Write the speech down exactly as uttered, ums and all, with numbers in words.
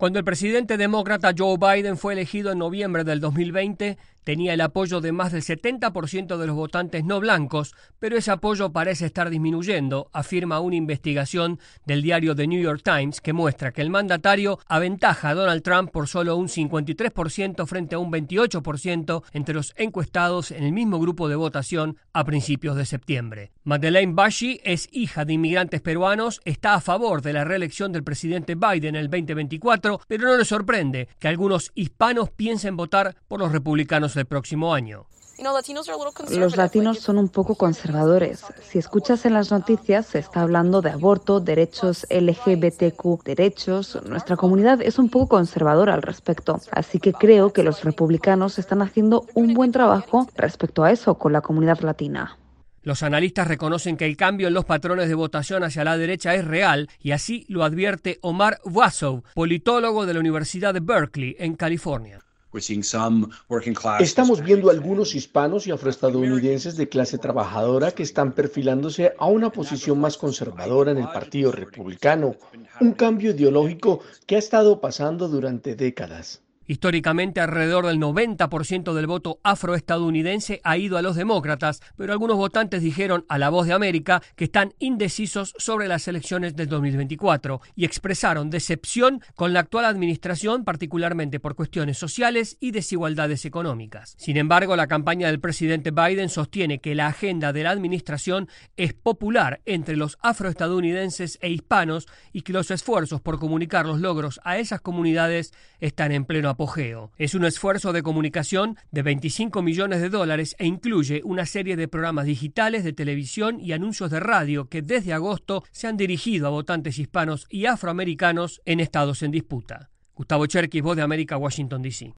Cuando el presidente demócrata Joe Biden fue elegido en noviembre del dos mil veinte, tenía el apoyo de más del setenta por ciento de los votantes no blancos, pero ese apoyo parece estar disminuyendo, afirma una investigación del diario The New York Times que muestra que el mandatario aventaja a Donald Trump por solo un cincuenta y tres por ciento frente a un veintiocho por ciento entre los encuestados en el mismo grupo de votación a principios de septiembre. Madeleine Bashi es hija de inmigrantes peruanos, está a favor de la reelección del presidente Biden en el veinte veinticuatro, pero no le sorprende que algunos hispanos piensen votar por los republicanos el próximo año. Los latinos son un poco conservadores. Si escuchas en las noticias, se está hablando de aborto, derechos L G B T Q, derechos. Nuestra comunidad es un poco conservadora al respecto. Así que creo que los republicanos están haciendo un buen trabajo respecto a eso con la comunidad latina. Los analistas reconocen que el cambio en los patrones de votación hacia la derecha es real y así lo advierte Omar Wasow, politólogo de la Universidad de Berkeley, en California. Estamos viendo algunos hispanos y afroestadounidenses de clase trabajadora que están perfilándose a una posición más conservadora en el Partido Republicano, un cambio ideológico que ha estado pasando durante décadas. Históricamente, alrededor del noventa por ciento del voto afroestadounidense ha ido a los demócratas, pero algunos votantes dijeron a La Voz de América que están indecisos sobre las elecciones del dos mil veinticuatro y expresaron decepción con la actual administración, particularmente por cuestiones sociales y desigualdades económicas. Sin embargo, la campaña del presidente Biden sostiene que la agenda de la administración es popular entre los afroestadounidenses e hispanos y que los esfuerzos por comunicar los logros a esas comunidades están en pleno apogeo. Es un esfuerzo de comunicación de veinticinco millones de dólares e incluye una serie de programas digitales de televisión y anuncios de radio que desde agosto se han dirigido a votantes hispanos y afroamericanos en estados en disputa. Gustavo Cherkis, Voz de América, Washington, D C